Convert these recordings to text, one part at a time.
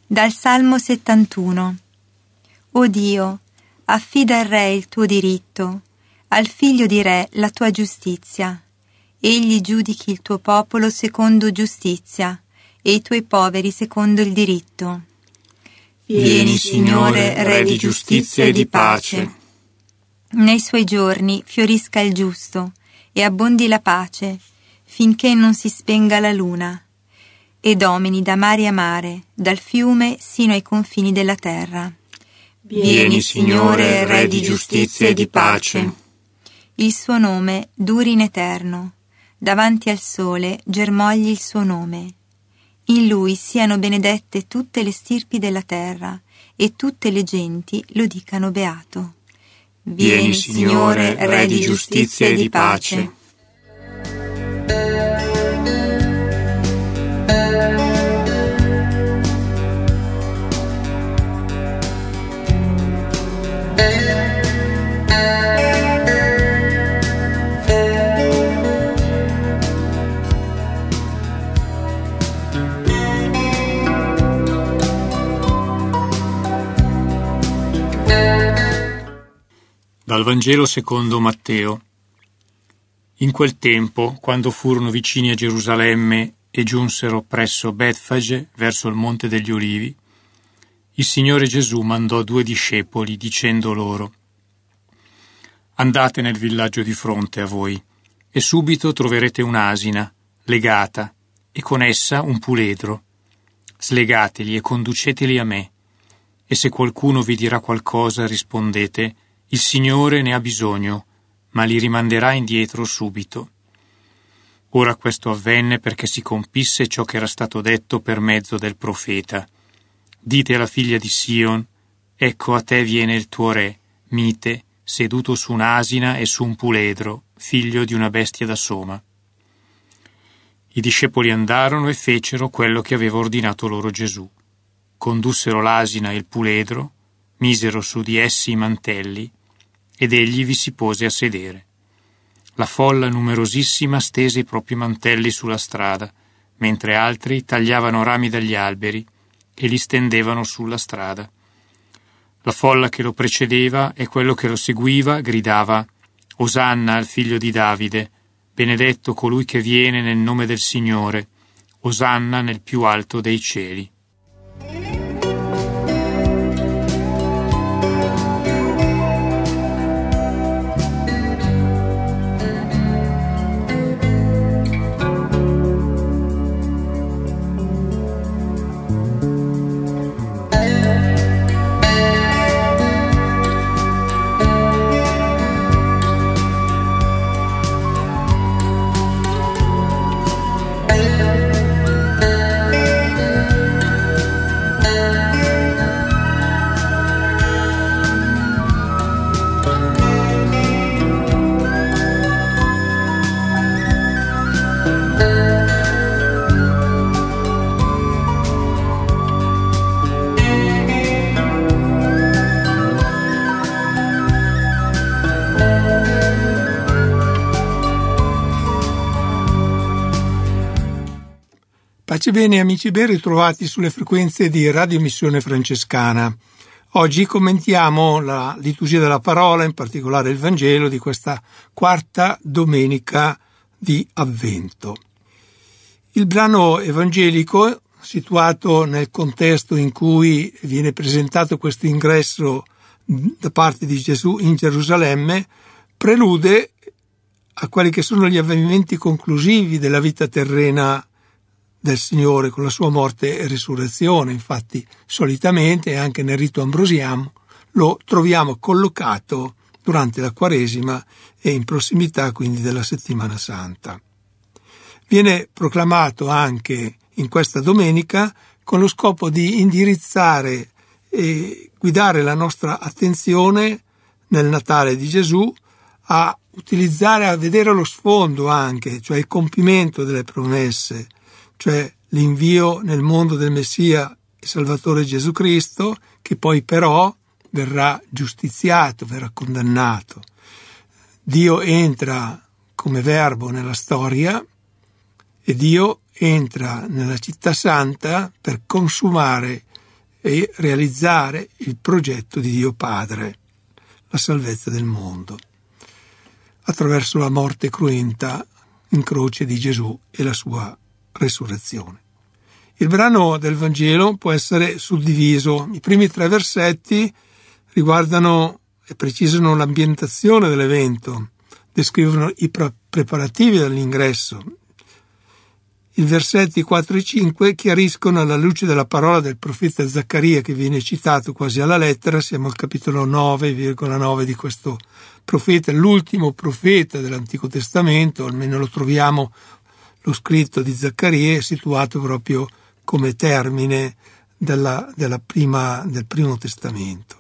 Dal Salmo 71. O Dio, affida al Re il tuo diritto, al figlio di Re la tua giustizia. Egli giudichi il tuo popolo secondo giustizia e i tuoi poveri secondo il diritto. Vieni, Signore, Re di giustizia e di pace. Nei suoi giorni fiorisca il giusto e abbondi la pace, finché non si spenga la luna, e domini da mare a mare, dal fiume sino ai confini della terra. Vieni, Signore, Re di giustizia e di pace. Il suo nome duri in eterno, davanti al sole germogli il suo nome. In lui siano benedette tutte le stirpi della terra, e tutte le genti lo dicano beato. Vieni, Signore, Re di giustizia e di pace. Dal Vangelo secondo Matteo. In quel tempo, quando furono vicini a Gerusalemme e giunsero presso Betfage, verso il Monte degli Ulivi, il Signore Gesù mandò 2 discepoli, dicendo loro: andate nel villaggio di fronte a voi, e subito troverete un'asina, legata, e con essa un puledro. Slegateli e conduceteli a me, e se qualcuno vi dirà qualcosa, rispondete: il Signore ne ha bisogno, ma li rimanderà indietro subito. Ora questo avvenne perché si compisse ciò che era stato detto per mezzo del profeta. Dite alla figlia di Sion: ecco, a te viene il tuo re, mite, seduto su un'asina e su un puledro, figlio di una bestia da soma. I discepoli andarono e fecero quello che aveva ordinato loro Gesù. Condussero l'asina e il puledro, misero su di essi i mantelli, ed egli vi si pose a sedere. La folla numerosissima stese i propri mantelli sulla strada, mentre altri tagliavano rami dagli alberi e li stendevano sulla strada. La folla che lo precedeva e quello che lo seguiva gridava: Osanna al figlio di Davide, benedetto colui che viene nel nome del Signore, Osanna nel più alto dei cieli. Pace bene amici, ben ritrovati sulle frequenze di Radio Missione Francescana. Oggi commentiamo la liturgia della parola, in particolare il Vangelo di questa quarta domenica di Avvento. Il brano evangelico, situato nel contesto in cui viene presentato questo ingresso da parte di Gesù in Gerusalemme, prelude a quelli che sono gli avvenimenti conclusivi della vita terrena del Signore con la sua morte e risurrezione. Infatti solitamente anche nel rito ambrosiano lo troviamo collocato durante la Quaresima e in prossimità quindi della Settimana Santa. Viene proclamato anche in questa domenica con lo scopo di indirizzare e guidare la nostra attenzione nel Natale di Gesù a utilizzare, a vedere lo sfondo anche, cioè il compimento delle promesse, cioè l'invio nel mondo del Messia e Salvatore Gesù Cristo, che poi però verrà giustiziato, verrà condannato. Dio entra come verbo nella storia e Dio entra nella città santa per consumare e realizzare il progetto di Dio Padre, la salvezza del mondo, attraverso la morte cruenta in croce di Gesù e la sua resurrezione. Il brano del Vangelo può essere suddiviso. I primi 3 versetti riguardano e precisano l'ambientazione dell'evento, descrivono i preparativi dell'ingresso. I versetti 4 e 5 chiariscono alla luce della parola del profeta Zaccaria, che viene citato quasi alla lettera. Siamo al capitolo 9,9 di questo profeta, l'ultimo profeta dell'Antico Testamento, almeno lo troviamo, lo scritto di Zaccaria è situato proprio come termine del Primo Testamento.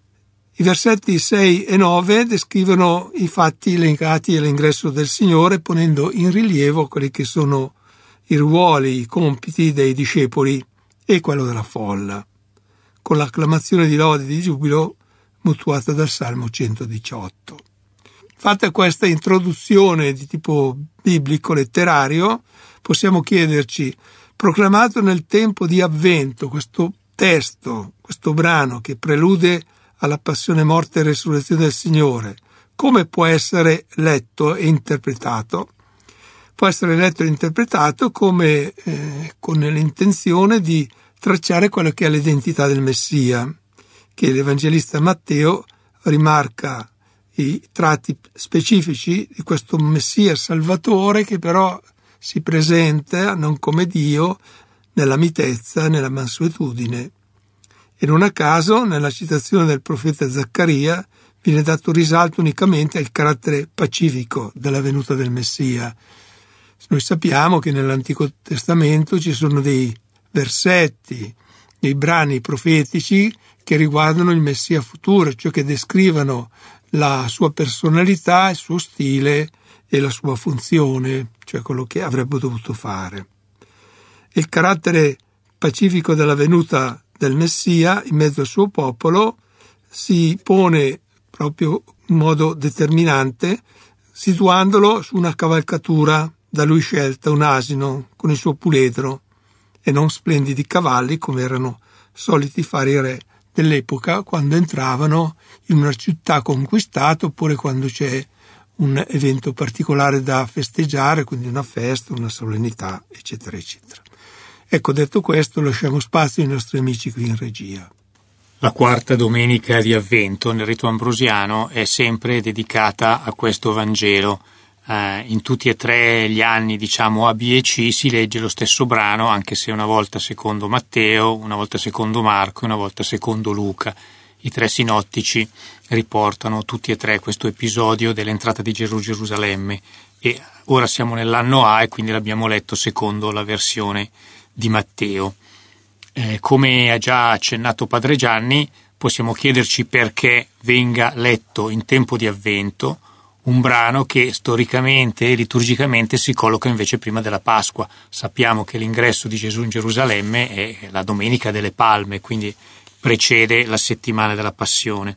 I versetti 6 e 9 descrivono i fatti legati all'ingresso del Signore, ponendo in rilievo quelli che sono i ruoli, i compiti dei discepoli e quello della folla, con l'acclamazione di lode e di giubilo mutuata dal Salmo 118. Fatta questa introduzione di tipo biblico letterario, possiamo chiederci: proclamato nel tempo di Avvento, questo testo, questo brano che prelude alla passione, morte e resurrezione del Signore, come può essere letto e interpretato? Può essere letto e interpretato come con l'intenzione di tracciare quello che è l'identità del Messia, che l'Evangelista Matteo rimarca i tratti specifici di questo Messia Salvatore, che però si presenta non come Dio, nella mitezza, nella mansuetudine. E non a caso, nella citazione del profeta Zaccaria, viene dato risalto unicamente al carattere pacifico della venuta del Messia. Noi sappiamo che nell'Antico Testamento ci sono dei versetti, dei brani profetici che riguardano il Messia futuro, cioè che descrivono la sua personalità, il suo stile e la sua funzione, cioè quello che avrebbe dovuto fare. Il carattere pacifico della venuta del Messia in mezzo al suo popolo si pone proprio in modo determinante, situandolo su una cavalcatura da lui scelta, un asino con il suo puledro, e non splendidi cavalli come erano soliti fare i re dell'epoca quando entravano in una città conquistata, oppure quando c'è un evento particolare da festeggiare, quindi una festa, una solennità, eccetera, eccetera. Ecco, detto questo, lasciamo spazio ai nostri amici qui in regia. La quarta domenica di Avvento nel rito ambrosiano è sempre dedicata a questo Vangelo. In tutti e 3 gli anni, diciamo A, B e C, si legge lo stesso brano, anche se una volta secondo Matteo, una volta secondo Marco e una volta secondo Luca. I 3 sinottici riportano tutti e 3 questo episodio dell'entrata di Gesù a Gerusalemme, e ora siamo nell'anno A e quindi l'abbiamo letto secondo la versione di Matteo. Come ha già accennato Padre Gianni, possiamo chiederci perché venga letto in tempo di Avvento un brano che storicamente e liturgicamente si colloca invece prima della Pasqua. Sappiamo che l'ingresso di Gesù in Gerusalemme è la Domenica delle Palme, quindi precede la settimana della Passione.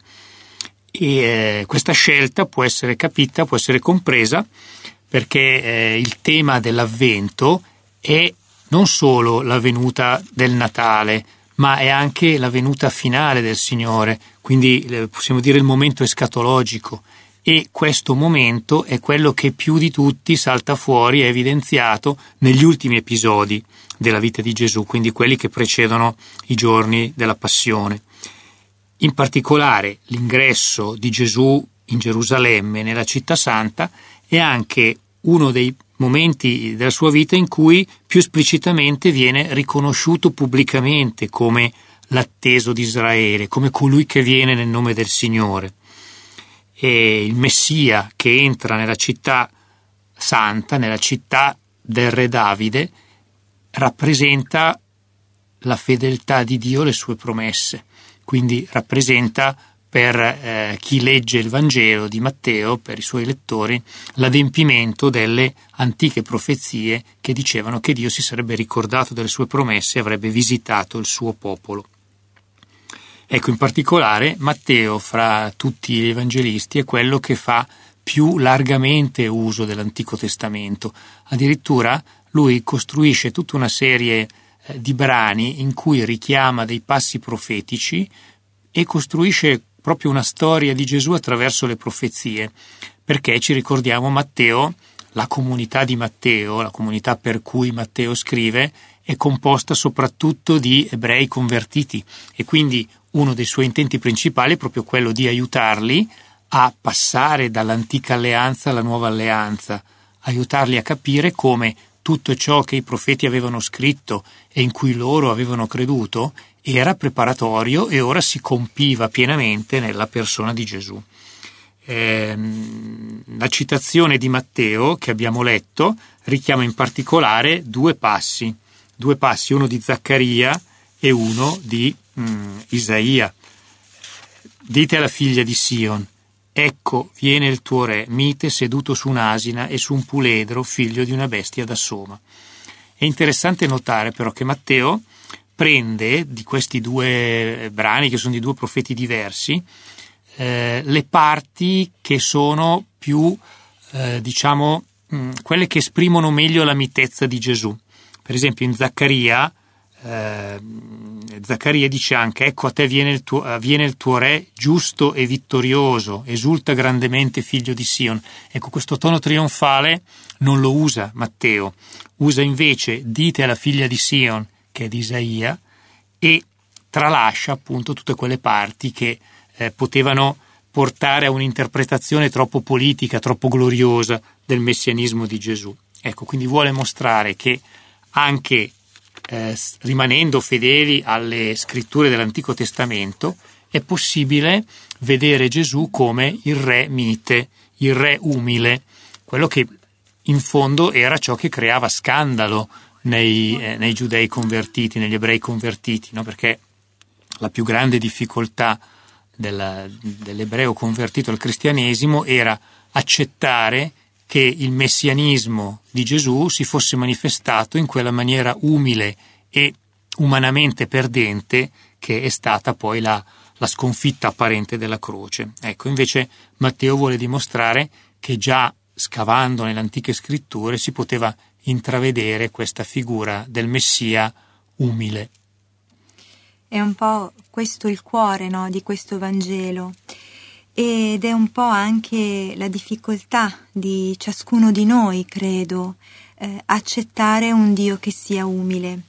E questa scelta può essere capita, può essere compresa, perché il tema dell'Avvento è non solo la venuta del Natale, ma è anche la venuta finale del Signore, quindi possiamo dire il momento escatologico. E questo momento è quello che più di tutti salta fuori, è evidenziato negli ultimi episodi della vita di Gesù, quindi quelli che precedono i giorni della Passione. In particolare l'ingresso di Gesù in Gerusalemme, nella città santa, è anche uno dei momenti della sua vita in cui più esplicitamente viene riconosciuto pubblicamente come l'atteso di Israele, come colui che viene nel nome del Signore. E il Messia che entra nella città santa, nella città del re Davide, rappresenta la fedeltà di Dio alle sue promesse, quindi rappresenta per chi legge il Vangelo di Matteo, per i suoi lettori, l'adempimento delle antiche profezie che dicevano che Dio si sarebbe ricordato delle sue promesse e avrebbe visitato il suo popolo. Ecco, in particolare Matteo, fra tutti gli evangelisti, è quello che fa più largamente uso dell'Antico Testamento. Addirittura lui costruisce tutta una serie di brani in cui richiama dei passi profetici e costruisce proprio una storia di Gesù attraverso le profezie, perché ci ricordiamo Matteo, la comunità di Matteo, la comunità per cui Matteo scrive, è composta soprattutto di ebrei convertiti e quindi uno dei suoi intenti principali è proprio quello di aiutarli a passare dall'antica alleanza alla nuova alleanza, aiutarli a capire come tutto ciò che i profeti avevano scritto e in cui loro avevano creduto era preparatorio e ora si compiva pienamente nella persona di Gesù. La citazione di Matteo che abbiamo letto richiama in particolare due passi, uno di Zaccaria e uno di Isaia. Dite alla figlia di Sion: ecco viene il tuo re, mite, seduto su un'asina e su un puledro, figlio di una bestia da soma. È interessante notare però che Matteo prende di questi due brani, che sono di due profeti diversi, le parti che sono più, quelle che esprimono meglio la mitezza di Gesù. Per esempio in Zaccaria dice anche: ecco a te viene il tuo re giusto e vittorioso, esulta grandemente figlio di Sion. Ecco, questo tono trionfale non lo usa Matteo, usa invece dite alla figlia di Sion, che è di Isaia, e tralascia appunto tutte quelle parti che potevano portare a un'interpretazione troppo politica, troppo gloriosa del messianismo di Gesù. Ecco, quindi vuole mostrare che anche rimanendo fedeli alle scritture dell'Antico Testamento è possibile vedere Gesù come il re mite, il re umile, quello che in fondo era ciò che creava scandalo nei giudei convertiti, negli ebrei convertiti, no? Perché la più grande difficoltà dell'ebreo convertito al cristianesimo era accettare che il messianismo di Gesù si fosse manifestato in quella maniera umile e umanamente perdente che è stata poi la sconfitta apparente della croce. Ecco, invece Matteo vuole dimostrare che già scavando nelle antiche scritture si poteva intravedere questa figura del Messia umile. È un po' questo il cuore, no, di questo Vangelo, ed è un po' anche la difficoltà di ciascuno di noi, credo, accettare un Dio che sia umile.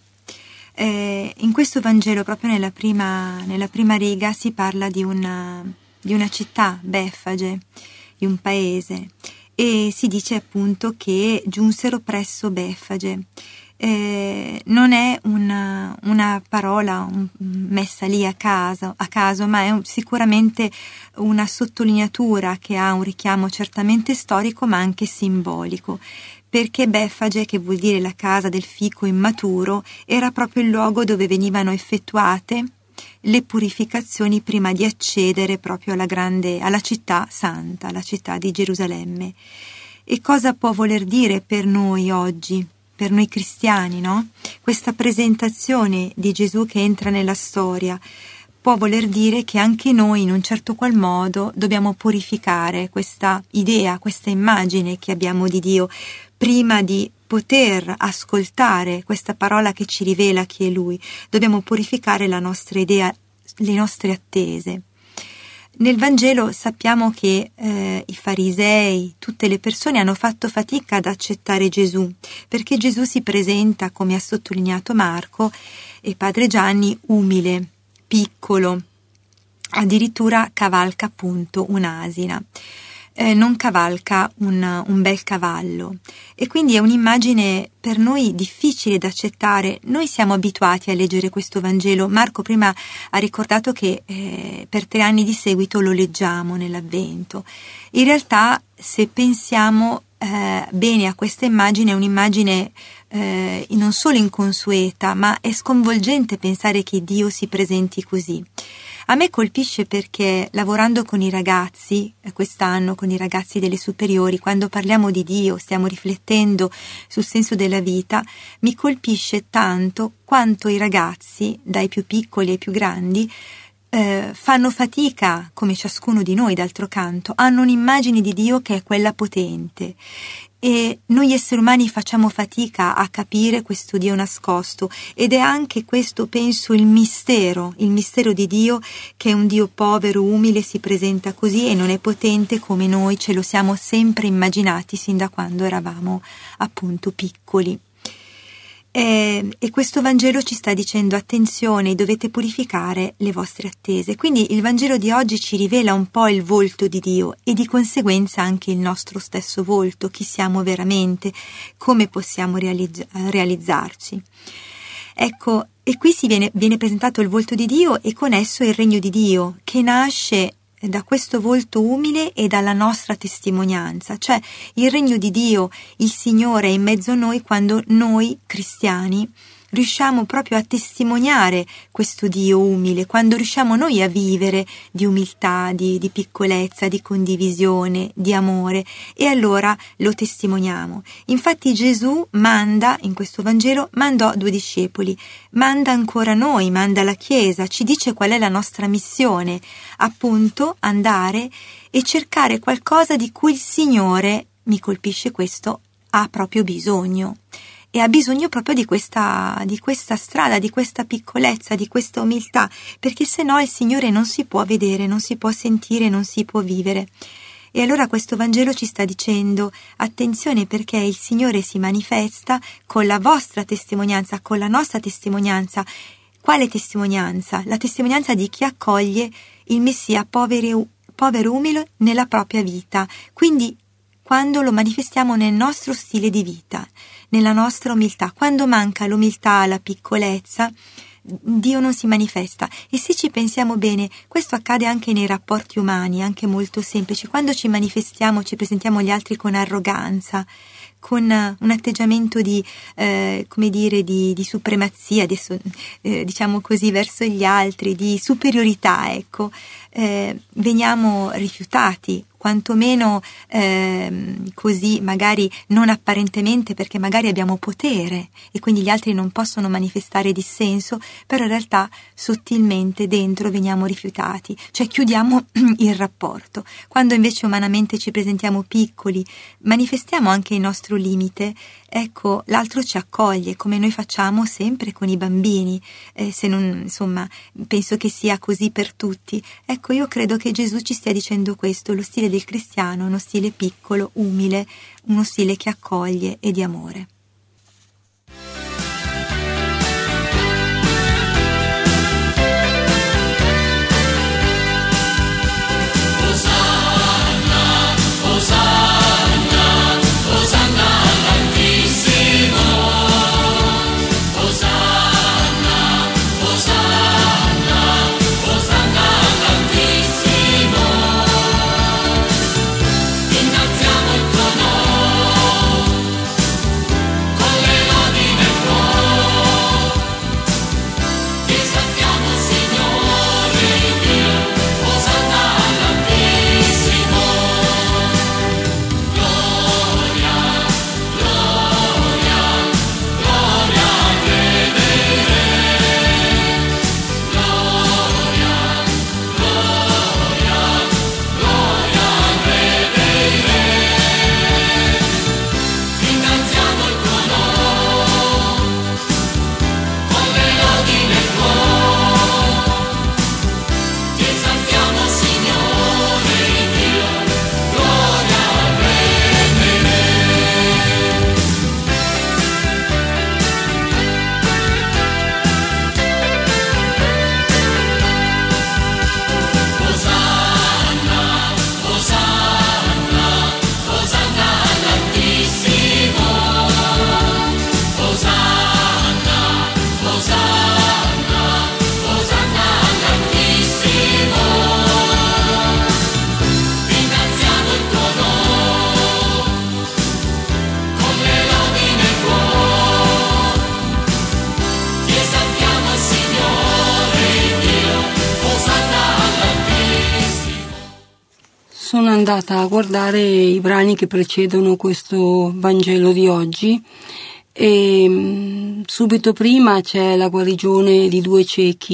In questo Vangelo, proprio nella prima riga, si parla di una città, Beffage, di un paese, e si dice appunto che giunsero presso Beffage. Non è una parola messa lì a caso, ma è sicuramente una sottolineatura che ha un richiamo certamente storico ma anche simbolico, perché Beffage, che vuol dire la casa del fico immaturo, era proprio il luogo dove venivano effettuate le purificazioni prima di accedere proprio alla città santa, la città di Gerusalemme. E cosa può voler dire per noi oggi? Per noi cristiani, no? Questa presentazione di Gesù che entra nella storia può voler dire che anche noi in un certo qual modo dobbiamo purificare questa idea, questa immagine che abbiamo di Dio prima di poter ascoltare questa parola che ci rivela chi è Lui. Dobbiamo purificare la nostra idea, le nostre attese. Nel Vangelo sappiamo che i farisei, tutte le persone hanno fatto fatica ad accettare Gesù, perché Gesù si presenta, come ha sottolineato Marco e Padre Gianni, umile, piccolo, addirittura cavalca appunto un'asina, non cavalca un bel cavallo, e quindi è un'immagine per noi difficile da accettare. Noi siamo abituati a leggere questo Vangelo. Marco prima ha ricordato che per 3 anni di seguito lo leggiamo nell'Avvento. In realtà, se pensiamo bene a questa immagine, è un'immagine non solo inconsueta, ma è sconvolgente pensare che Dio si presenti così. A me colpisce perché, lavorando con i ragazzi, quest'anno con i ragazzi delle superiori, quando parliamo di Dio, stiamo riflettendo sul senso della vita, mi colpisce tanto quanto i ragazzi, dai più piccoli ai più grandi, fanno fatica, come ciascuno di noi d'altro canto, hanno un'immagine di Dio che è quella potente. e noi esseri umani facciamo fatica a capire questo Dio nascosto, ed è anche questo, penso, il mistero di Dio, che è un Dio povero, umile, si presenta così e non è potente come noi ce lo siamo sempre immaginati sin da quando eravamo appunto piccoli. E questo Vangelo ci sta dicendo: attenzione, dovete purificare le vostre attese. Quindi il Vangelo di oggi ci rivela un po' il volto di Dio e di conseguenza anche il nostro stesso volto, chi siamo veramente, come possiamo realizzarci. Ecco, e qui viene presentato il volto di Dio e con esso il regno di Dio, che nasce da questo volto umile e dalla nostra testimonianza, cioè il regno di Dio, il Signore è in mezzo a noi quando noi cristiani riusciamo proprio a testimoniare questo Dio umile, quando riusciamo noi a vivere di umiltà, di piccolezza, di condivisione, di amore, e allora lo testimoniamo. Infatti Gesù in questo Vangelo mandò 2 discepoli, manda ancora noi, manda la Chiesa, ci dice qual è la nostra missione, appunto andare e cercare qualcosa di cui il Signore, mi colpisce questo, ha proprio bisogno. E ha bisogno proprio di questa strada, di questa piccolezza, di questa umiltà, perché se no il Signore non si può vedere, non si può sentire, non si può vivere. E allora questo Vangelo ci sta dicendo: attenzione, perché il Signore si manifesta con la vostra testimonianza, con la nostra testimonianza. Quale testimonianza? La testimonianza di chi accoglie il Messia povero, umile nella propria vita. Quindi quando lo manifestiamo nel nostro stile di vita, nella nostra umiltà. Quando manca l'umiltà, la piccolezza, Dio non si manifesta. E se ci pensiamo bene, questo accade anche nei rapporti umani, anche molto semplici. Quando ci manifestiamo, ci presentiamo agli altri con arroganza, con un atteggiamento di supremazia, diciamo così, verso gli altri, di superiorità, ecco, veniamo rifiutati, quantomeno così, magari non apparentemente, perché magari abbiamo potere e quindi gli altri non possono manifestare dissenso, però in realtà sottilmente dentro veniamo rifiutati, cioè chiudiamo il rapporto. Quando invece umanamente ci presentiamo piccoli, manifestiamo anche il nostro limite, ecco, l'altro ci accoglie, come noi facciamo sempre con i bambini, se non, insomma, penso che sia così per tutti. Ecco, io credo che Gesù ci stia dicendo questo: lo stile del cristiano è uno stile piccolo, umile, uno stile che accoglie e di amore. Sono andata a guardare i brani che precedono questo Vangelo di oggi e subito prima c'è la guarigione di 2 ciechi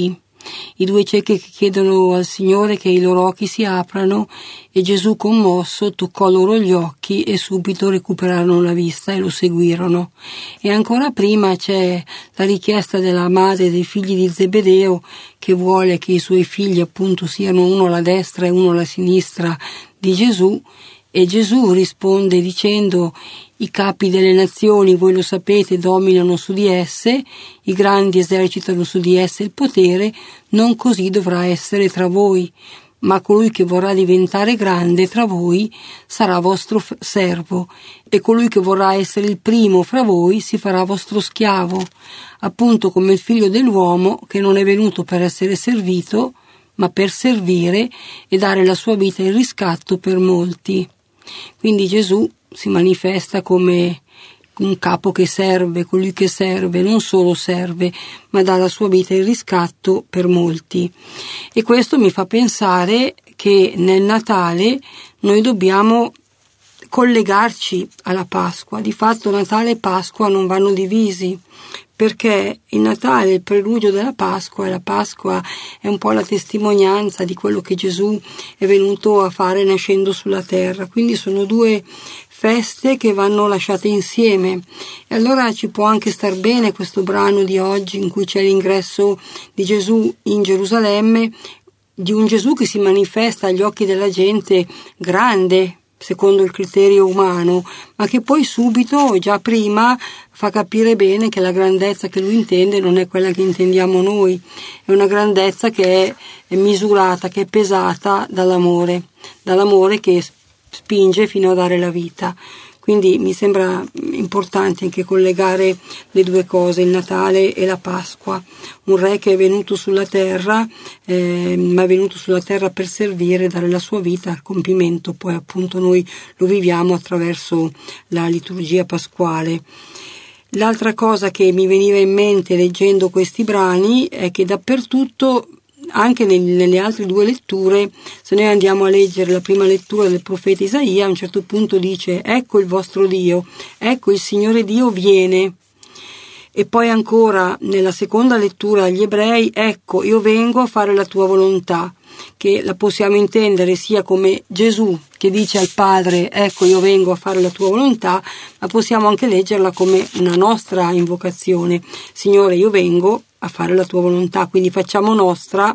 i 2 ciechi che chiedono al Signore che i loro occhi si aprano, e Gesù, commosso, toccò loro gli occhi e subito recuperarono la vista e lo seguirono. E ancora prima c'è la richiesta della madre dei figli di Zebedeo, che vuole che i suoi figli appunto siano uno alla destra e uno alla sinistra di Gesù, e Gesù risponde dicendo: i capi delle nazioni, voi lo sapete, dominano su di esse, i grandi esercitano su di esse il potere, non così dovrà essere tra voi, ma colui che vorrà diventare grande tra voi sarà vostro servo, e colui che vorrà essere il primo fra voi si farà vostro schiavo, appunto come il figlio dell'uomo, che non è venuto per essere servito, ma per servire e dare la sua vita in riscatto per molti. Quindi Gesù si manifesta come un capo che serve, colui che serve, non solo serve, ma dà la sua vita in riscatto per molti. E questo mi fa pensare che nel Natale noi dobbiamo collegarci alla Pasqua. Di fatto Natale e Pasqua non vanno divisi, perché il Natale è il preludio della Pasqua, e la Pasqua è un po' la testimonianza di quello che Gesù è venuto a fare nascendo sulla terra. Quindi sono 2 feste che vanno lasciate insieme. E allora ci può anche star bene questo brano di oggi, in cui c'è l'ingresso di Gesù in Gerusalemme, di un Gesù che si manifesta agli occhi della gente grande, secondo il criterio umano, ma che poi subito, già prima, fa capire bene che la grandezza che lui intende non è quella che intendiamo noi, è una grandezza che è misurata, che è pesata dall'amore che spinge fino a dare la vita. Quindi mi sembra importante anche collegare le 2 cose, il Natale e la Pasqua. Un re che è venuto sulla terra, ma è venuto sulla terra per servire, dare la sua vita al compimento. Poi appunto noi lo viviamo attraverso la liturgia pasquale. L'altra cosa che mi veniva in mente leggendo questi brani è che dappertutto, anche nelle altre 2 letture, se noi andiamo a leggere la prima lettura del profeta Isaia, a un certo punto dice: ecco il vostro Dio, ecco il Signore Dio viene. E poi ancora nella seconda lettura agli Ebrei: ecco, io vengo a fare la tua volontà, che la possiamo intendere sia come Gesù che dice al Padre: ecco, io vengo a fare la tua volontà, ma possiamo anche leggerla come una nostra invocazione: Signore, io vengo a fare la tua volontà. Quindi facciamo nostra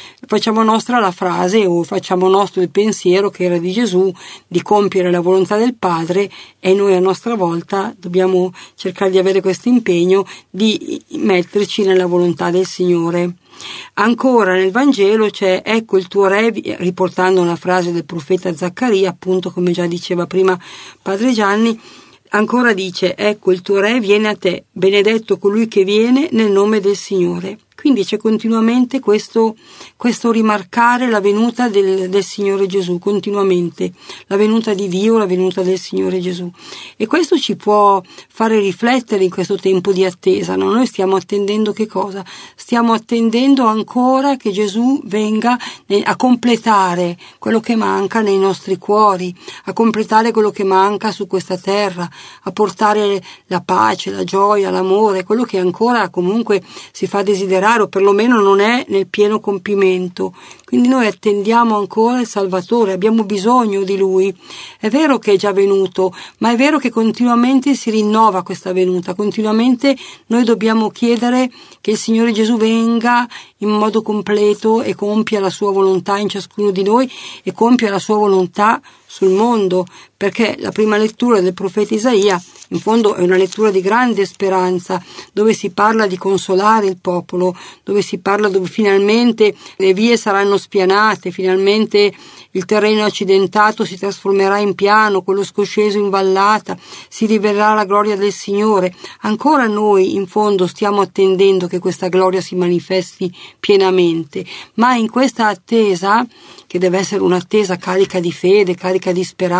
la frase, o facciamo nostro il pensiero che era di Gesù, di compiere la volontà del Padre, e noi a nostra volta dobbiamo cercare di avere questo impegno di metterci nella volontà del Signore. Ancora nel Vangelo c'è: ecco il tuo re, riportando una frase del profeta Zaccaria, appunto come già diceva prima Padre Gianni. Ancora dice: ecco il tuo re viene a te, benedetto colui che viene nel nome del Signore. Quindi c'è continuamente questo rimarcare la venuta del Signore Gesù, continuamente, la venuta di Dio, la venuta del Signore Gesù. E questo ci può fare riflettere in questo tempo di attesa, no? Noi stiamo attendendo che cosa? Stiamo attendendo ancora che Gesù venga a completare quello che manca nei nostri cuori, a completare quello che manca su questa terra, a portare la pace, la gioia, l'amore, quello che ancora comunque si fa desiderare, o perlomeno non è nel pieno compimento. Quindi noi attendiamo ancora il Salvatore, abbiamo bisogno di Lui. È vero che è già venuto, ma è vero che continuamente si rinnova questa venuta, continuamente noi dobbiamo chiedere che il Signore Gesù venga in modo completo e compia la sua volontà in ciascuno di noi e compia la sua volontà sul mondo, perché la prima lettura del profeta Isaia in fondo è una lettura di grande speranza, dove si parla di consolare il popolo, dove finalmente le vie saranno spianate, finalmente il terreno accidentato si trasformerà in piano, quello scosceso in vallata, si rivelerà la gloria del Signore. Ancora noi in fondo stiamo attendendo che questa gloria si manifesti pienamente, ma in questa attesa, che deve essere un'attesa carica di fede, carica di speranza e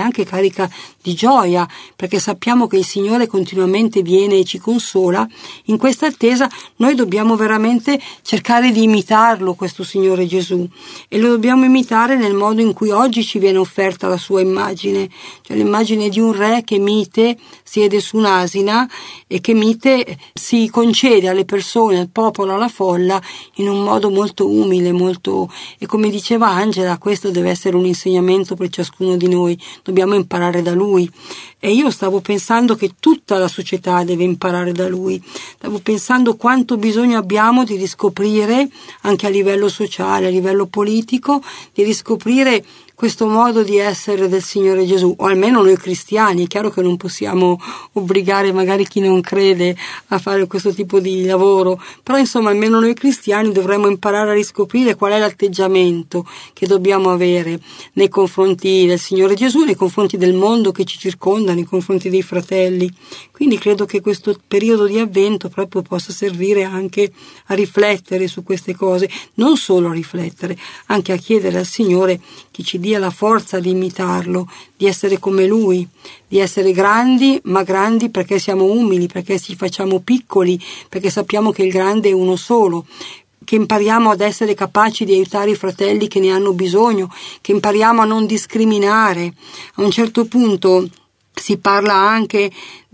anche carica di gioia, perché sappiamo che il Signore continuamente viene e ci consola. In questa attesa noi dobbiamo veramente cercare di imitarlo, questo Signore Gesù, e lo dobbiamo imitare nel modo in cui oggi ci viene offerta la sua immagine, cioè l'immagine di un re che mite siede su un'asina e che mite si concede alle persone, al popolo, alla folla in un modo molto umile, e come diceva Angela, questo deve essere un insegnamento per ciascuno di noi, dobbiamo imparare da lui. E io stavo pensando che tutta la società deve imparare da lui, stavo pensando quanto bisogno abbiamo di riscoprire, anche a livello sociale, a livello politico, di riscoprire questo modo di essere del Signore Gesù, o almeno noi cristiani. È chiaro che non possiamo obbligare magari chi non crede a fare questo tipo di lavoro, però insomma almeno noi cristiani dovremmo imparare a riscoprire qual è l'atteggiamento che dobbiamo avere nei confronti del Signore Gesù, nei confronti del mondo che ci circonda, nei confronti dei fratelli. Quindi credo che questo periodo di Avvento proprio possa servire anche a riflettere su queste cose, non solo a riflettere, anche a chiedere al Signore che ci dia la forza di imitarlo, di essere come lui, di essere grandi, ma grandi perché siamo umili, perché ci facciamo piccoli, perché sappiamo che il grande è uno solo, che impariamo ad essere capaci di aiutare i fratelli che ne hanno bisogno, che impariamo a non discriminare. A un certo punto si parla anche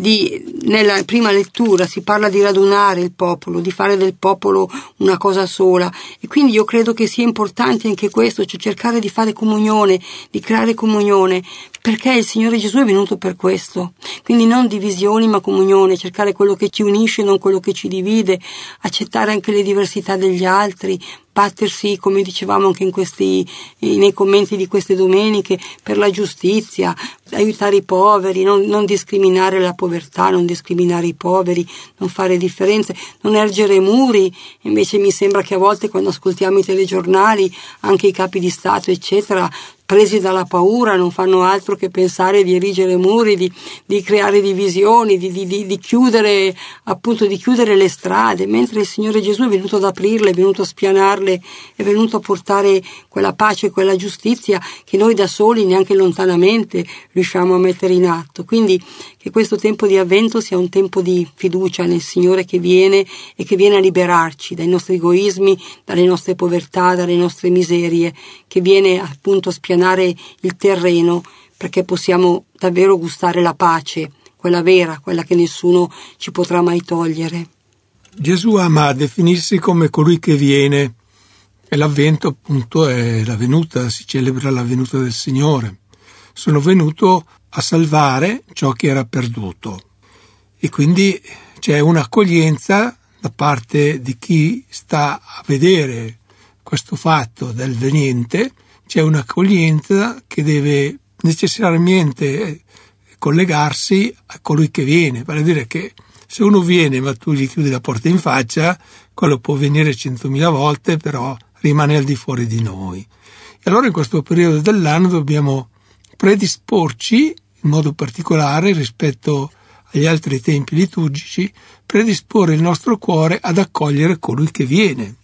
nella prima lettura si parla di radunare il popolo, di fare del popolo una cosa sola, e quindi io credo che sia importante anche questo, cioè cercare di fare comunione, di creare comunione, perché il Signore Gesù è venuto per questo. Quindi non divisioni ma comunione, cercare quello che ci unisce, non quello che ci divide, accettare anche le diversità degli altri, battersi, come dicevamo anche nei commenti di queste domeniche, per la giustizia, aiutare i poveri, non discriminare la povertà, non discriminare i poveri, non fare differenze, non ergere muri. Invece mi sembra che a volte quando ascoltiamo i telegiornali, anche i capi di Stato eccetera, presi dalla paura, non fanno altro che pensare di erigere muri, di creare divisioni, di chiudere, appunto di chiudere le strade, mentre il Signore Gesù è venuto ad aprirle, è venuto a spianarle, è venuto a portare quella pace, quella giustizia che noi da soli neanche lontanamente riusciamo a mettere in atto. Quindi che questo tempo di Avvento sia un tempo di fiducia nel Signore che viene e che viene a liberarci dai nostri egoismi, dalle nostre povertà, dalle nostre miserie, che viene appunto a spianare il terreno perché possiamo davvero gustare la pace, quella vera, quella che nessuno ci potrà mai togliere. Gesù ama definirsi come colui che viene, e l'Avvento appunto è la venuta, si celebra la venuta del Signore. Sono venuto a salvare ciò che era perduto, e quindi c'è un'accoglienza da parte di chi sta a vedere questo fatto del veniente, c'è un'accoglienza che deve necessariamente collegarsi a colui che viene, vale a dire che se uno viene ma tu gli chiudi la porta in faccia, quello può venire 100.000 volte, però rimane al di fuori di noi. E allora in questo periodo dell'anno dobbiamo predisporci in modo particolare rispetto agli altri tempi liturgici, predisporre il nostro cuore ad accogliere colui che viene.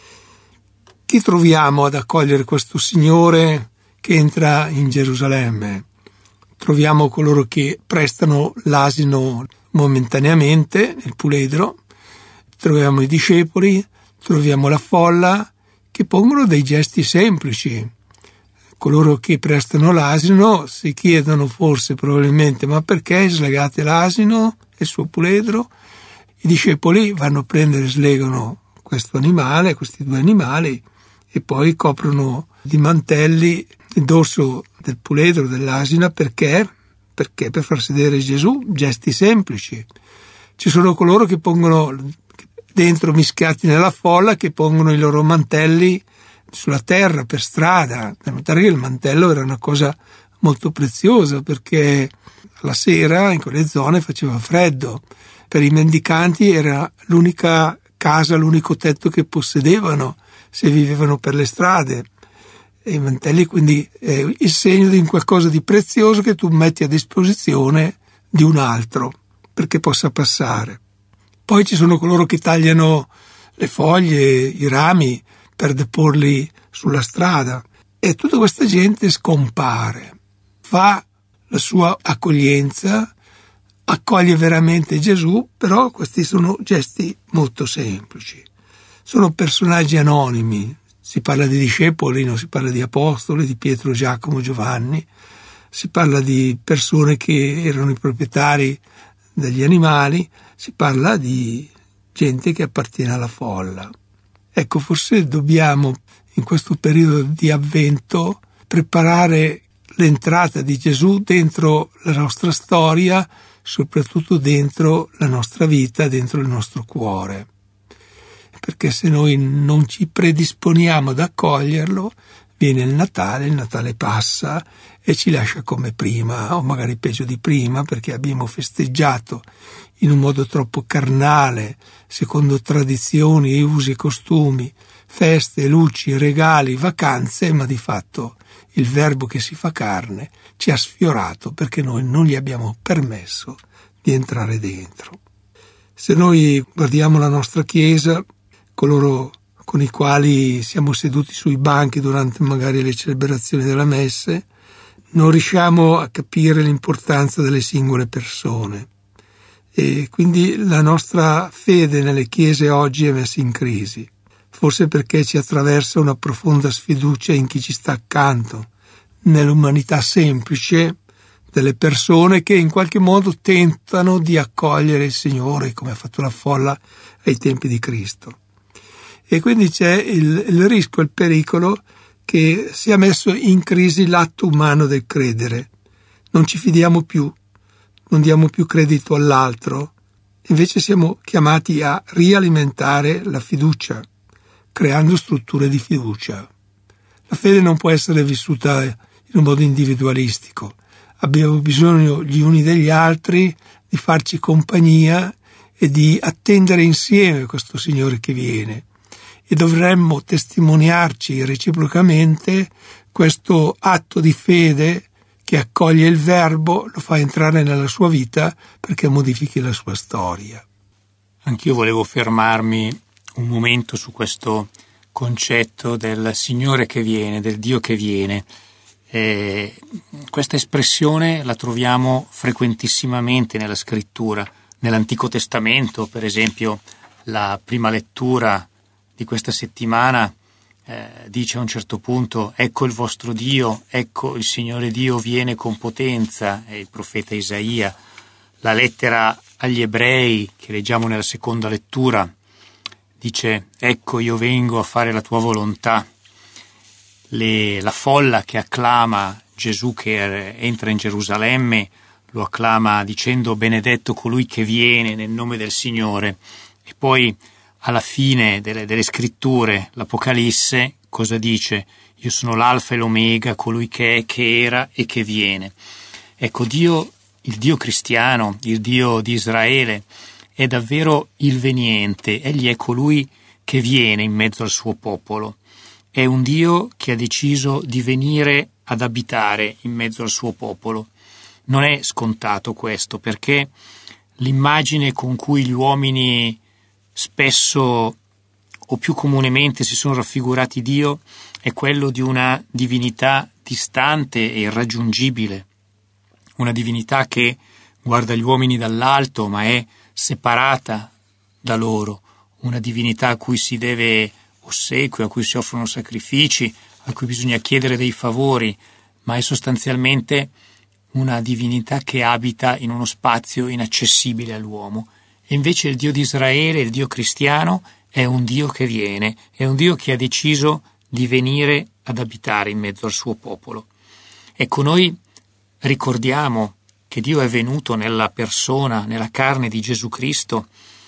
Chi troviamo ad accogliere questo Signore che entra in Gerusalemme? Troviamo coloro che prestano l'asino momentaneamente nel puledro, troviamo i discepoli, troviamo la folla che pongono dei gesti semplici. Coloro che prestano l'asino si chiedono forse probabilmente ma perché slegate l'asino e il suo puledro? I discepoli vanno a prendere e slegano questo animale, questi due animali, e poi coprono di mantelli il dorso del puledro dell'asina perché per far sedere Gesù, gesti semplici. Ci sono coloro che pongono dentro, mischiati nella folla, che pongono i loro mantelli sulla terra, per strada, da notare che il mantello era una cosa molto preziosa perché la sera in quelle zone faceva freddo. Per i mendicanti era l'unica casa, l'unico tetto che possedevano se vivevano per le strade. E i mantelli quindi è il segno di qualcosa di prezioso che tu metti a disposizione di un altro perché possa passare. Poi ci sono coloro che tagliano le foglie, i rami per deporli sulla strada, e tutta questa gente scompare, fa la sua accoglienza, accoglie veramente Gesù, però questi sono gesti molto semplici. Sono personaggi anonimi, si parla di discepoli, non si parla di apostoli, di Pietro, Giacomo, Giovanni, si parla di persone che erano i proprietari degli animali, si parla di gente che appartiene alla folla. Ecco, forse dobbiamo in questo periodo di Avvento preparare l'entrata di Gesù dentro la nostra storia, soprattutto dentro la nostra vita, dentro il nostro cuore. Perché se noi non ci predisponiamo ad accoglierlo, viene il Natale passa e ci lascia come prima, o magari peggio di prima, perché abbiamo festeggiato in un modo troppo carnale, secondo tradizioni, usi e costumi, feste, luci, regali, vacanze, ma di fatto il Verbo che si fa carne ci ha sfiorato perché noi non gli abbiamo permesso di entrare dentro. Se noi guardiamo la nostra Chiesa, coloro con i quali siamo seduti sui banchi durante magari le celebrazioni della messe, non riusciamo a capire l'importanza delle singole persone e quindi la nostra fede nelle chiese oggi è messa in crisi, forse perché ci attraversa una profonda sfiducia in chi ci sta accanto, nell'umanità semplice delle persone che in qualche modo tentano di accogliere il Signore come ha fatto la folla ai tempi di Cristo. E quindi c'è il rischio, il pericolo che sia messo in crisi l'atto umano del credere. Non ci fidiamo più, non diamo più credito all'altro, invece siamo chiamati a rialimentare la fiducia, creando strutture di fiducia. La fede non può essere vissuta in un modo individualistico. Abbiamo bisogno gli uni degli altri di farci compagnia e di attendere insieme questo Signore che viene. E dovremmo testimoniarci reciprocamente questo atto di fede che accoglie il Verbo, lo fa entrare nella sua vita perché modifichi la sua storia. Anch'io volevo fermarmi un momento su questo concetto del Signore che viene, del Dio che viene. Questa espressione la troviamo frequentissimamente nella Scrittura. Nell'Antico Testamento, per esempio, la prima lettura di questa settimana dice a un certo punto: ecco il vostro Dio, ecco il Signore Dio viene con potenza, è il profeta Isaia. La lettera agli Ebrei che leggiamo nella seconda lettura dice: ecco io vengo a fare la tua volontà. La folla che acclama Gesù che entra in Gerusalemme lo acclama dicendo: benedetto colui che viene nel nome del Signore. E poi alla fine delle scritture, l'Apocalisse cosa dice? Io sono l'alfa e l'omega, colui che è, che era e che viene. Ecco, Dio, il Dio cristiano, il Dio di Israele, è davvero il veniente. Egli è colui che viene in mezzo al suo popolo. È un Dio che ha deciso di venire ad abitare in mezzo al suo popolo. Non è scontato questo, perché l'immagine con cui gli uomini spesso o più comunemente si sono raffigurati Dio è quello di una divinità distante e irraggiungibile, una divinità che guarda gli uomini dall'alto ma è separata da loro, una divinità a cui si deve ossequio, a cui si offrono sacrifici, a cui bisogna chiedere dei favori, ma è sostanzialmente una divinità che abita in uno spazio inaccessibile all'uomo. E invece il Dio di Israele, il Dio cristiano, è un Dio che viene, è un Dio che ha deciso di venire ad abitare in mezzo al suo popolo. Ecco, noi ricordiamo che Dio è venuto nella persona, nella carne di Gesù Cristo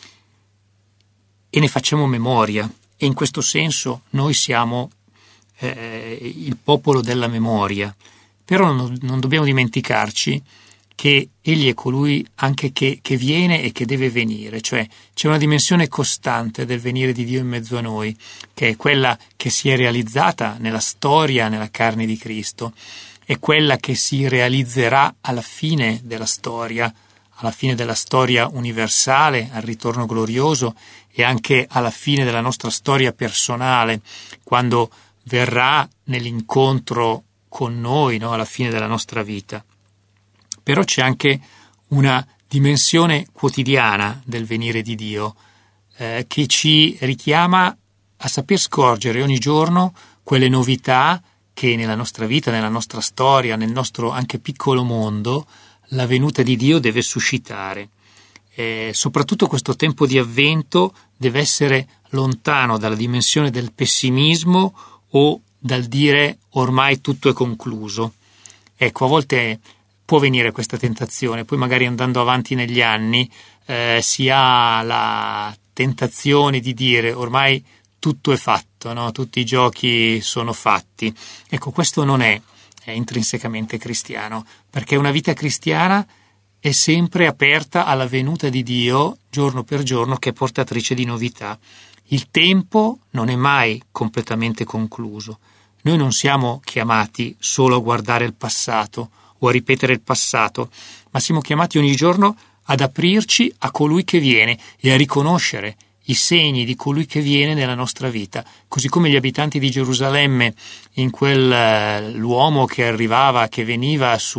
e ne facciamo memoria. E in questo senso noi siamo il popolo della memoria. Però non dobbiamo dimenticarci che Egli è colui anche che viene e che deve venire, cioè c'è una dimensione costante del venire di Dio in mezzo a noi, che è quella che si è realizzata nella storia, nella carne di Cristo, è quella che si realizzerà alla fine della storia universale, al ritorno glorioso e anche alla fine della nostra storia personale, quando verrà nell'incontro con noi, no? Alla fine della nostra vita. però c'è anche una dimensione quotidiana del venire di Dio che ci richiama a saper scorgere ogni giorno quelle novità che nella nostra vita, nella nostra storia, nel nostro anche piccolo mondo, la venuta di Dio deve suscitare. Soprattutto questo tempo di Avvento deve essere lontano dalla dimensione del pessimismo o dal dire ormai tutto è concluso. Ecco, a volte può venire questa tentazione, poi magari andando avanti negli anni si ha la tentazione di dire ormai tutto è fatto, no? Tutti i giochi sono fatti. Ecco, questo non è intrinsecamente cristiano, perché una vita cristiana è sempre aperta alla venuta di Dio giorno per giorno, che è portatrice di novità. Il tempo non è mai completamente concluso. Noi non siamo chiamati solo a guardare il passato o a ripetere il passato, ma siamo chiamati ogni giorno ad aprirci a colui che viene e a riconoscere i segni di colui che viene nella nostra vita, così come gli abitanti di Gerusalemme in l'uomo che arrivava, che veniva su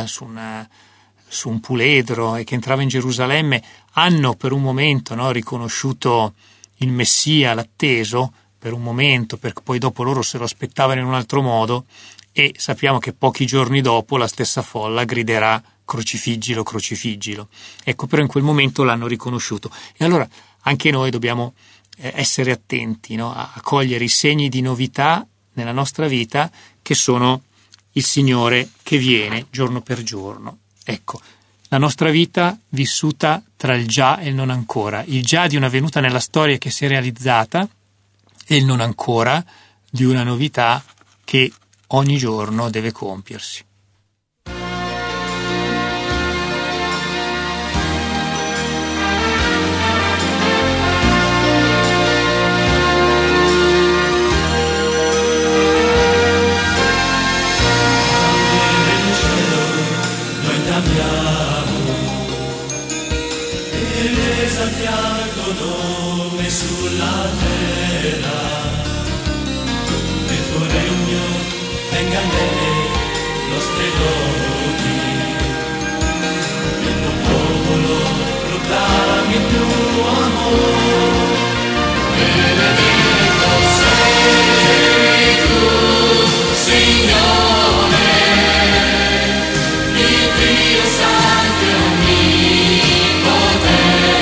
un puledro e che entrava in Gerusalemme, hanno per un momento, no, riconosciuto il Messia, l'atteso, per un momento, perché poi dopo loro se lo aspettavano in un altro modo, e sappiamo che pochi giorni dopo la stessa folla griderà crocifiggilo, crocifiggilo. Ecco, però in quel momento l'hanno riconosciuto. E allora anche noi dobbiamo essere attenti, no, a cogliere i segni di novità nella nostra vita, che sono il Signore che viene giorno per giorno. Ecco, la nostra vita vissuta tra il già e il non ancora, il già di una venuta nella storia che si è realizzata e il non ancora di una novità che ogni giorno deve compiersi. Esaltiamo il tuo nome sulla terra, che il tuo regno venga nelle nostre doti, che il tuo popolo proclami il tuo amore. Benedetto sei tu, Signore, il Dio santo e onnipotente.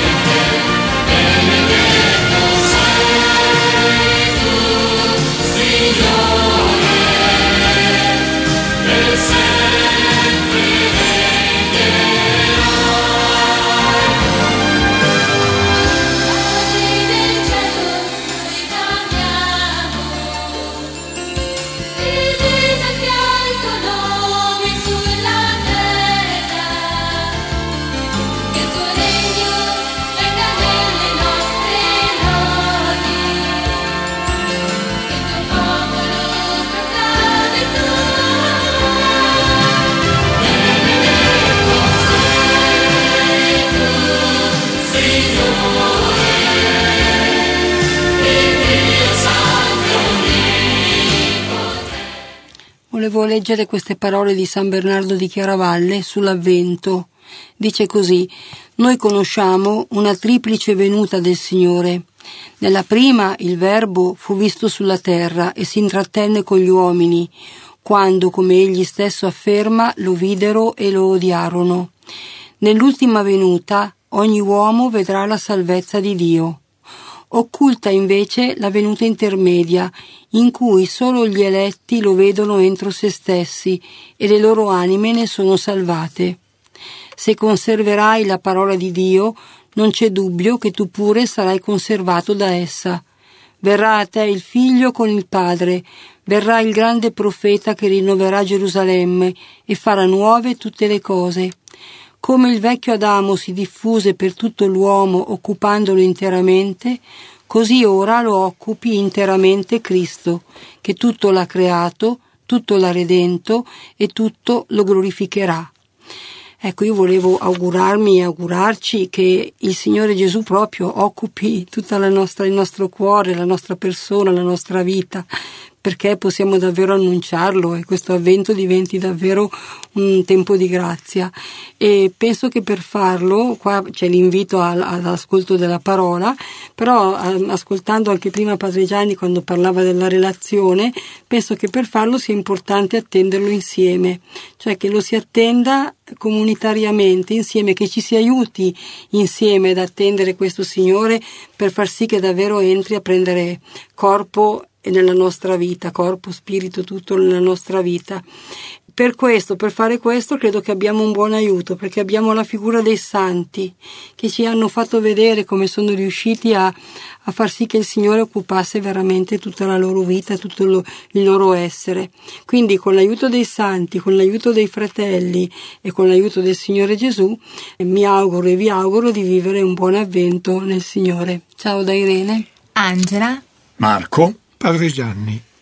Volevo leggere queste parole di San Bernardo di Chiaravalle sull'Avvento. Dice così: noi conosciamo una triplice venuta del Signore. Nella prima il Verbo fu visto sulla terra e si intrattenne con gli uomini, quando, come egli stesso afferma, lo videro e lo odiarono. Nell'ultima venuta ogni uomo vedrà la salvezza di Dio. Occulta invece la venuta intermedia, in cui solo gli eletti lo vedono entro se stessi e le loro anime ne sono salvate. Se conserverai la parola di Dio, non c'è dubbio che tu pure sarai conservato da essa. Verrà a te il Figlio con il Padre, verrà il grande profeta che rinnoverà Gerusalemme e farà nuove tutte le cose. Come il vecchio Adamo si diffuse per tutto l'uomo occupandolo interamente, così ora lo occupi interamente Cristo, che tutto l'ha creato, tutto l'ha redento e tutto lo glorificherà. Ecco, io volevo augurarmi e augurarci che il Signore Gesù proprio occupi tutta il nostro cuore, la nostra persona, la nostra vita, perché possiamo davvero annunciarlo e questo avvento diventi davvero un tempo di grazia. E penso che per farlo, qua c'è l'invito all'ascolto della parola, però ascoltando anche prima Padre Gianni quando parlava della relazione, penso che per farlo sia importante attenderlo insieme, cioè che lo si attenda comunitariamente insieme, che ci si aiuti insieme ad attendere questo Signore per far sì che davvero entri a prendere corpo nella nostra vita, corpo, spirito, tutto nella nostra vita. Per fare questo credo che abbiamo un buon aiuto, perché abbiamo la figura dei santi che ci hanno fatto vedere come sono riusciti a far sì che il Signore occupasse veramente tutta la loro vita, tutto il loro essere. Quindi con l'aiuto dei santi, con l'aiuto dei fratelli e con l'aiuto del Signore Gesù, mi auguro e vi auguro di vivere un buon avvento nel Signore. Ciao da Irene, Angela, Marco, Padre Gianni.